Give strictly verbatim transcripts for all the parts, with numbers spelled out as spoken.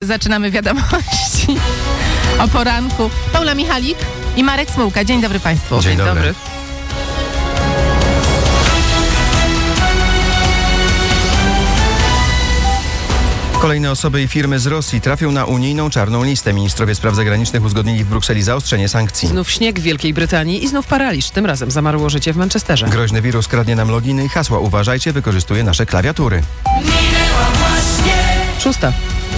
Zaczynamy wiadomości o poranku. Paula Michalik i Marek Smułka. Dzień dobry Państwu. Dzień dobry. dobry. Kolejne osoby i firmy z Rosji trafią na unijną czarną listę. Ministrowie spraw zagranicznych uzgodnili w Brukseli zaostrzenie sankcji. Znów śnieg w Wielkiej Brytanii i znów paraliż. Tym razem zamarło życie w Manchesterze. Groźny wirus kradnie nam loginy i hasła. Uważajcie, wykorzystuje nasze klawiatury. Szósta.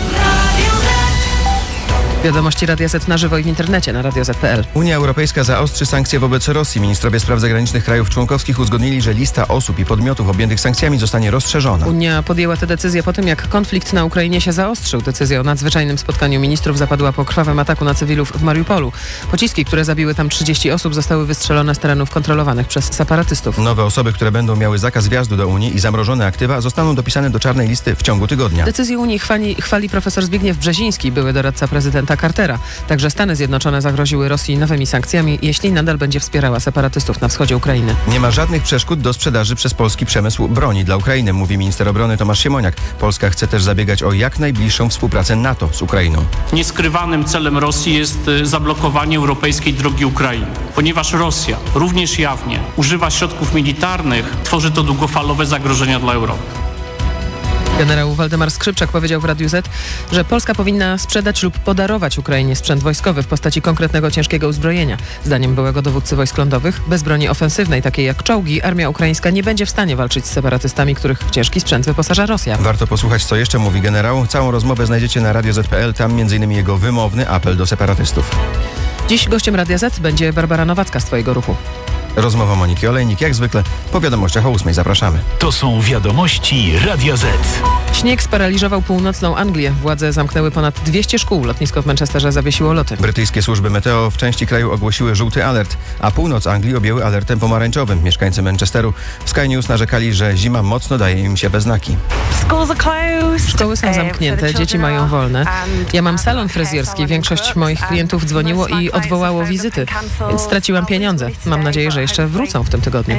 Wiadomości Radia Z na żywo i w internecie na radio zet kropka pe el. Unia Europejska zaostrzy sankcje wobec Rosji. Ministrowie spraw zagranicznych krajów członkowskich uzgodnili, że lista osób i podmiotów objętych sankcjami zostanie rozszerzona. Unia podjęła tę decyzję po tym, jak konflikt na Ukrainie się zaostrzył. Decyzja o nadzwyczajnym spotkaniu ministrów zapadła po krwawym ataku na cywilów w Mariupolu. Pociski, które zabiły tam trzydzieści osób, zostały wystrzelone z terenów kontrolowanych przez separatystów. Nowe osoby, które będą miały zakaz wjazdu do Unii i zamrożone aktywa, zostaną dopisane do czarnej listy w ciągu tygodnia. Decyzję Unii chwali, chwali profesor Zbigniew Brzeziński, były doradca prezydenta Cartera. Także Stany Zjednoczone zagroziły Rosji nowymi sankcjami, jeśli nadal będzie wspierała separatystów na wschodzie Ukrainy. Nie ma żadnych przeszkód do sprzedaży przez polski przemysł broni dla Ukrainy, mówi minister obrony Tomasz Siemoniak. Polska chce też zabiegać o jak najbliższą współpracę NATO z Ukrainą. Nieskrywanym celem Rosji jest zablokowanie europejskiej drogi Ukrainy. Ponieważ Rosja również jawnie używa środków militarnych, tworzy to długofalowe zagrożenia dla Europy. Generał Waldemar Skrzypczak powiedział w Radiu Z, że Polska powinna sprzedać lub podarować Ukrainie sprzęt wojskowy w postaci konkretnego ciężkiego uzbrojenia. Zdaniem byłego dowódcy wojsk lądowych, bez broni ofensywnej, takiej jak czołgi, armia ukraińska nie będzie w stanie walczyć z separatystami, których w ciężki sprzęt wyposaża Rosja. Warto posłuchać, co jeszcze mówi generał. Całą rozmowę znajdziecie na radio zet kropka pe el, tam między innymi jego wymowny apel do separatystów. Dziś gościem Radia Z będzie Barbara Nowacka z Twojego ruchu. Rozmowa Moniki Olejnik, jak zwykle po wiadomościach o ósmej. Zapraszamy. To są wiadomości Radia Z. Śnieg sparaliżował północną Anglię. Władze zamknęły ponad dwieście szkół. Lotnisko w Manchesterze zawiesiło loty. Brytyjskie służby meteo w części kraju ogłosiły żółty alert, a północ Anglii objęły alertem pomarańczowym. Mieszkańcy Manchesteru w Sky News narzekali, że zima mocno daje im się we znaki. Szkoły są zamknięte, dzieci mają wolne. Ja mam salon fryzjerski. Większość moich klientów dzwoniło i odwołało wizyty, więc straciłam pieniądze. Mam nadzieję, że jeszcze wrócą w tym tygodniu.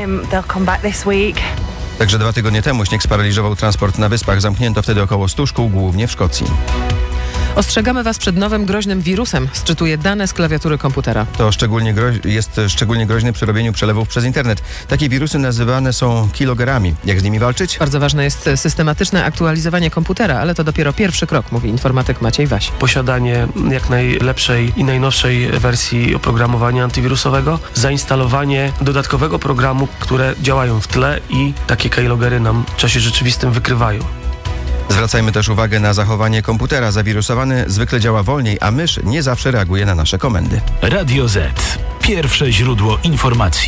Także dwa tygodnie temu śnieg sparaliżował transport na wyspach. Zamknięto wtedy około stu szkół, głównie w Szkocji. Ostrzegamy Was przed nowym groźnym wirusem. Sczytuje dane z klawiatury komputera. To szczególnie groź- jest szczególnie groźny przy robieniu przelewów przez internet. Takie wirusy nazywane są kilogerami. Jak z nimi walczyć? Bardzo ważne jest systematyczne aktualizowanie komputera, ale to dopiero pierwszy krok, mówi informatyk Maciej Waś. Posiadanie jak najlepszej i najnowszej wersji oprogramowania antywirusowego, zainstalowanie dodatkowego programu, które działają w tle i takie keylogery nam w czasie rzeczywistym wykrywają. Zwracajmy też uwagę na zachowanie komputera. Zawirusowany zwykle działa wolniej, a mysz nie zawsze reaguje na nasze komendy. Radio Z. Pierwsze źródło informacji.